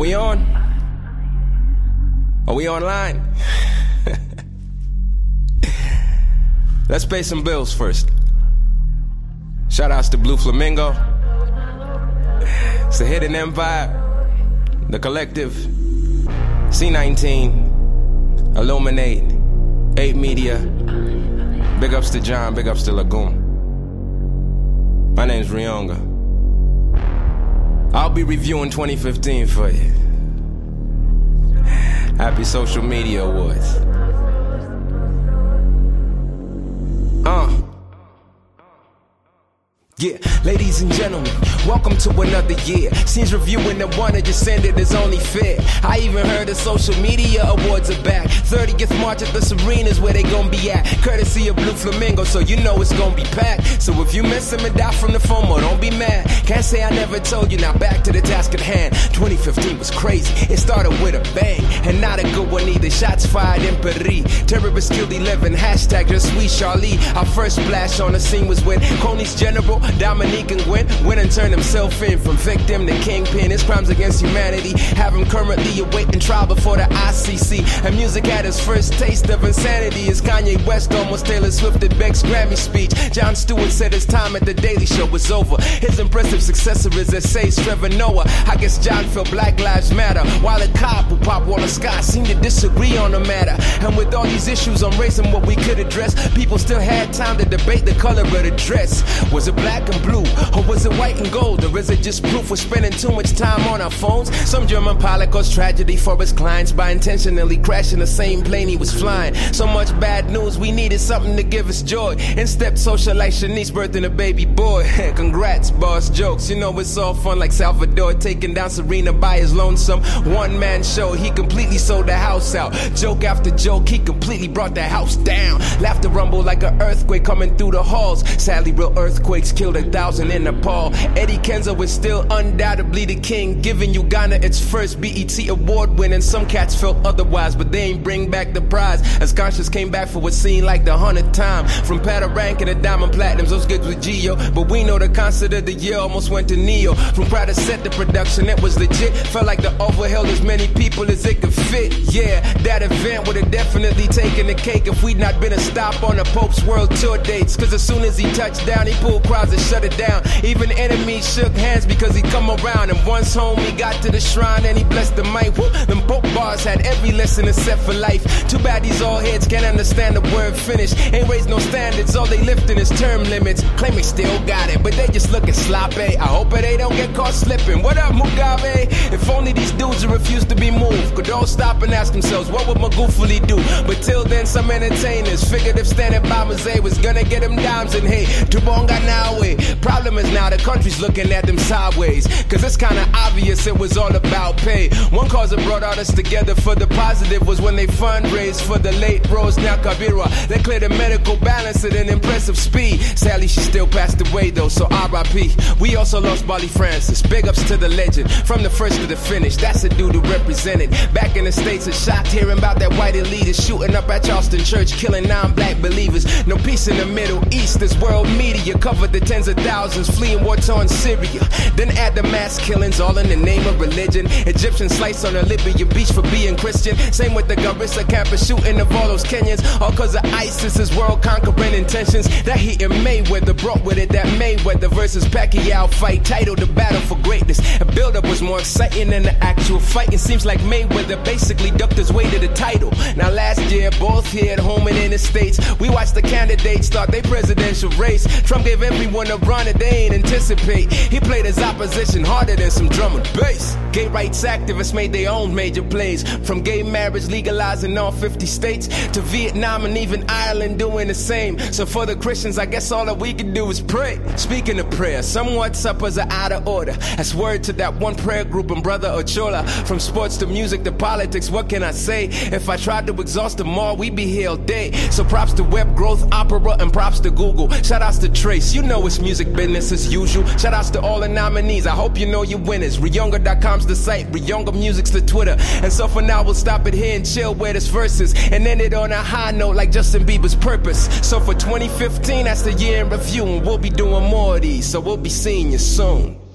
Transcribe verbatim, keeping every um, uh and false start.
we on? Are we online? Let's pay some bills first. Shout outs to Blue Flamingo, it's the Hidden Empire, The Collective, C nineteen, Illuminate, eight Media. Big ups to John, big ups to Lagoon. My name's Rionga. I'll be reviewing twenty fifteen for you. Happy Social Media Awards. Uh. Yeah, ladies and gentlemen, welcome to another year. Seems reviewing the one that just ended is only fair. I even heard the Social Media Awards are back. thirtieth March at the Serena's where they gon' be at. Courtesy of Blue Flamingo, so you know it's gon' be packed. So if you miss him and die from the FOMO, don't be mad. Can't say I never told you, now back to the task at hand. twenty fifteen was crazy, it started with a bang. And not a good one either, shots fired in Paris. Terrorists killed eleven, hashtag just sweet Charlie. Our first splash on the scene was when Coney's general Dominique and Gwen went and turned himself in. From victim to kingpin, his crimes against humanity have him currently awaiting trial before the I C C. And music had his first taste of insanity as Kanye West almost Taylor Swift at Beck's Grammy speech. Jon Stewart said his time at the Daily Show was over. His impressive successor is essays Trevor Noah. I guess John felt Black Lives Matter, while a cop who Pop Waller Scott seemed to disagree on the matter. And with all these issues on race and what we could address, people still had time to debate the color of the dress. Was it black and blue, or was it white and gold? Or is it just proof we're spending too much time on our phones? Some German pilot caused tragedy for his clients by intentionally crashing the same plane he was flying. So much bad news, we needed something to give us joy. In stepped socialite Shanice birthing a baby boy. Congrats, boss jokes, you know it's all fun like Salvador taking down Serena by his lonesome one-man show. He completely sold the house out. Joke after joke, he completely brought the house down. Laughter rumble like an earthquake coming through the halls. Sadly, real earthquakes killed a thousand in Nepal. Eddie Kenzo is still undoubtedly the king, giving Uganda its first B E T award win. And some cats felt otherwise, but they ain't bring back the prize. As Conscious came back for what seemed like the hundredth time. From Patarank and the Diamond Platinums, those goods with Geo. But we know the concert of the year almost went to Neo. From Pride to set the production, it was legit. Felt like the Oval held as many people as it could fit. Yeah, that event would have definitely taken the cake if we'd not been a stop on the Pope's world tour dates. Cause as soon as he touched down, he pulled crowds and shut it down. Even enemies shook hands because he come around. And once home, he got to the shrine and he blessed the mic. Woo, them Pope bars had every lesson set for life. Too bad these old heads can't understand the word finish. Ain't raised no standards, all they lifting is term limits. Claim they still got it, but they just looking sloppy. I hope they don't get caught slipping. What up, Mugabe? If only these dudes who refuse to be moved could all stop and ask themselves, what would Magufuli do? But till then, some entertainers figured if standing by Mzee was gonna get them dimes and hey, Tubonga now way. Problem is now the country's looking at them sideways. Cause it's kinda obvious it was all about pay. One cause that brought artists together for the positive was when they fundraised for the late Rose Nakabira. They cleared a medical balance at an impressive speed. Sadly, she still passed away though, so R I P. We also lost Bali Francis. Big ups to the legend. From the first to the finish, that's a dude who represented. Back in the States, it's shocked hearing about that white elitist shooting up at Charleston Church, killing non-black believers. No peace in the Middle East as world media covered the tens of thousands fleeing war-torn Syria. Then add the mass killings, all in the name of religion. Egyptian slice on a Libya beach for being Christian. Same with the Garissa campus shooting of all those Kenyans. All cause of ISIS's world conquering intentions. That heat in Mayweather brought with it that Mayweather versus Pacquiao fight, titled The Battle for Greatness. The build-up was more exciting than the actual fight. It seems like Mayweather basically ducked his way to the title. Now last year, both here at home and in the States, we watched the candidates start their presidential race. Trump gave everyone a run that they ain't anticipate. He played his opposition harder than some drum and bass. Gay rights activists made their own major plays. From gay marriage legalized in all fifty states to Vietnam and even Ireland doing the same. So for the Christians, I guess all that we can do is pray. Speaking of prayer, some suppers are out of order. As word to that one prayer group and Brother Ochola. From sports to music to politics, what can I say? If I tried to exhaust them all, we'd be here all day. So props to Web Growth, Opera, and props to Google. Shout outs to Trace, you know it's music business as usual. Shout outs to all the nominees, I hope you know your winners. Rionga dot com's the site, Rionga Music's the Twitter. And so for now we'll stop it here and chill where this verses and end it on a high note like Justin Bieber's Purpose. So for twenty fifteen, that's the year in review, and we'll be doing more of these, so we'll be seeing you soon.